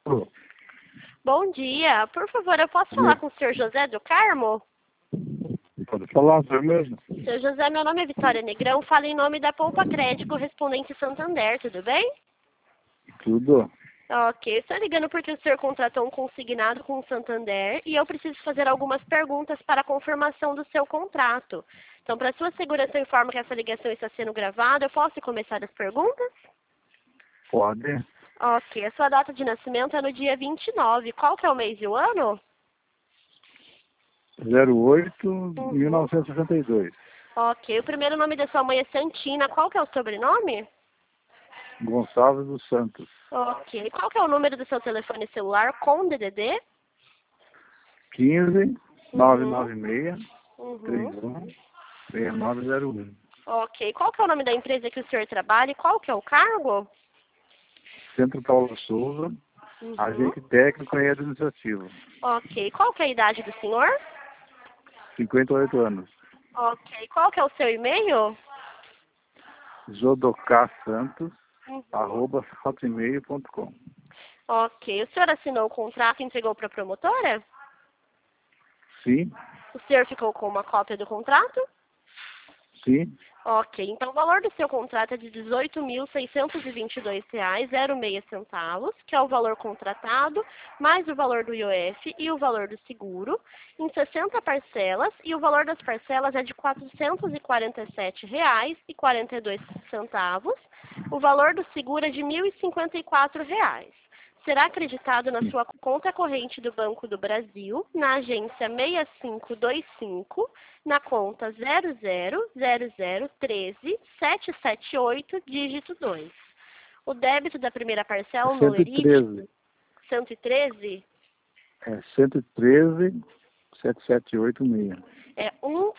Alô, Bom dia. Por favor, eu posso falar com o senhor José do Carmo? pode falar, senhor mesmo? Senhor José, meu nome é Vitória Negrão, falo em nome da Poupa Crédito correspondente Santander, tudo bem? Tudo. Ok, estou ligando porque o senhor contratou um consignado com o Santander e eu preciso fazer algumas perguntas para a confirmação do seu contrato. Então, para sua segurança, eu informo que essa ligação está sendo gravada. Eu posso começar as perguntas? Pode. Ok, a sua data de nascimento é no dia 29. Qual que é o mês e o ano? 08 1962. Ok, o primeiro nome da sua mãe é Santina. Qual que é o sobrenome? Gonçalves dos Santos. Ok, qual que é o número do seu telefone celular com DDD? 15 996 Uhum. 31 6901. Ok, qual que é o nome da empresa que o senhor trabalha e qual que é o cargo? Centro Paulo Souza, Uhum. agente técnico e administrativo. Ok, qual que é a idade do senhor? 58 anos. Ok, qual que é o seu e-mail? Jodocassantos, Uhum. @hotmail.com. Ok, o senhor assinou o contrato e entregou para a promotora? Sim, O senhor ficou com uma cópia do contrato? sim, Ok, então o valor do seu contrato é de R$ 18.622,06, que é o valor contratado, mais o valor do IOF e o valor do seguro, em 60 parcelas, e o valor das parcelas é de R$ 447,42. O valor do seguro é de R$ 1.054. Será acreditado na sua conta corrente do Banco do Brasil, na agência 6525, na conta 000013-778, dígito 2. O débito da primeira parcela no Lerite, 113. 113, É 113 7786. é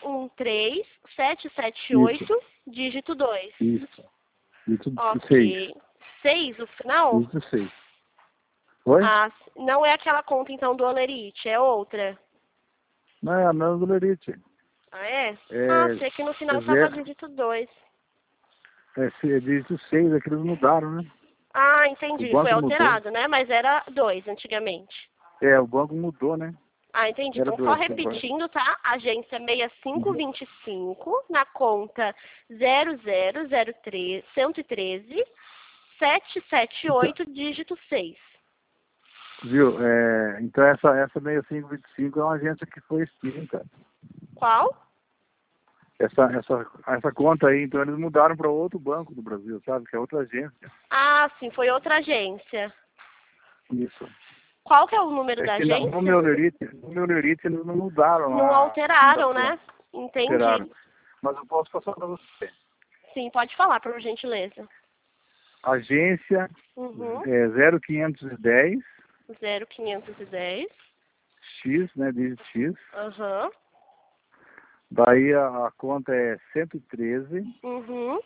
113778, Isso, dígito 2. isso. Isso de 6. Ok. 6 o final? Isso de 6. Oi? Ah, não é aquela conta então do Olerite, é outra. Não é a mesma do Lerite. Ah, é? Ah, É, sei que no final é, estava zero, dígito 2. é dígito 6, é que eles mudaram, né? Ah, O entendi. Foi banco mudou. alterado, né? Mas era 2 antigamente. É, o banco mudou, né? Ah, entendi. Era Então, só 2 agora. repetindo, tá? Agência Uhum. 6525, na conta 0003 113 Então, 778, dígito 6. viu? Então essa 6525 é uma agência que foi extinta. Qual? Essa conta aí, então eles mudaram para outro banco do Brasil, sabe? Que é outra agência. Ah, sim, foi outra agência. Isso. Qual que é o número É da que no agência? meu Lerite eles não mudaram Não a alteraram, fundação. né? Entendi. Alteraram. Mas eu posso passar para você. Sim, pode falar, por gentileza. Agência Uhum. 0510 0510. X, né? Dígito X. Aham. Daí a conta é 113 Uhum.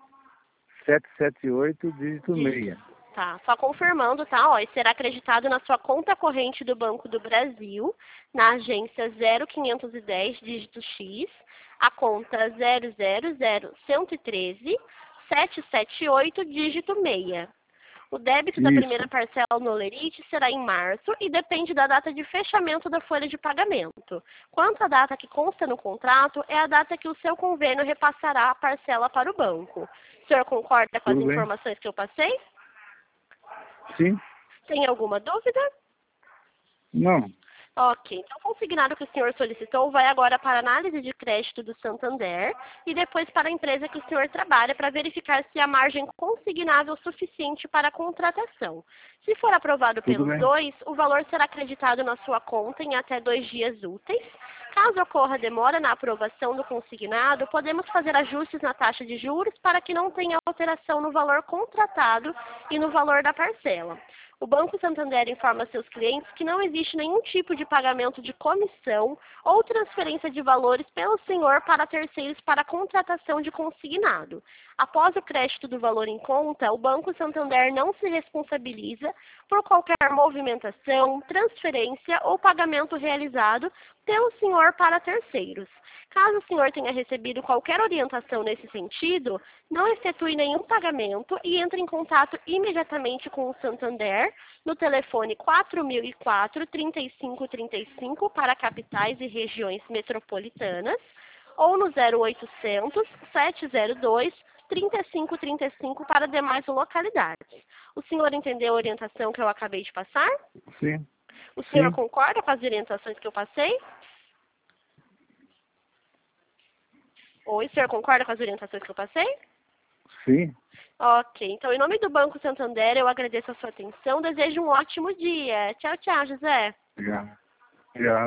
778, dígito Dígito. 6. Tá, só confirmando, tá? Ó, e será acreditado na sua conta corrente do Banco do Brasil, na agência 0510, dígito X, a conta 000113 778, dígito 6. O débito da primeira Isso. parcela no Lerite será em março e depende da data de fechamento da folha de pagamento. Quanto à data que consta no contrato, é a data que o seu convênio repassará a parcela para o banco. O senhor concorda com as Tudo bem? informações que eu passei? Sim? Tem alguma dúvida? Não. Ok, então o consignado que o senhor solicitou vai agora para a análise de crédito do Santander e depois para a empresa que o senhor trabalha para verificar se há margem consignável suficiente para a contratação. Se for aprovado Tudo pelos bem? dois, o valor será acreditado na sua conta em até 2 dias úteis. Caso ocorra demora na aprovação do consignado, podemos fazer ajustes na taxa de juros para que não tenha alteração no valor contratado e no valor da parcela. O Banco Santander informa seus clientes que não existe nenhum tipo de pagamento de comissão ou transferência de valores pelo senhor para terceiros para contratação de consignado. Após o crédito do valor em conta, o Banco Santander não se responsabiliza por qualquer movimentação, transferência ou pagamento realizado pelo senhor para terceiros. Caso o senhor tenha recebido qualquer orientação nesse sentido, não efetue nenhum pagamento e entre em contato imediatamente com o Santander no telefone 4004-3535 para capitais e regiões metropolitanas ou no 0800 702 3535 para demais localidades. O senhor entendeu a orientação que eu acabei de passar? Sim. O senhor Sim. concorda com as orientações que eu passei? Oi, o senhor concorda com as orientações que eu passei? Sim. Ok, então em nome do Banco Santander eu agradeço a sua atenção, desejo um ótimo dia. Tchau, tchau, José. Obrigado. Obrigado.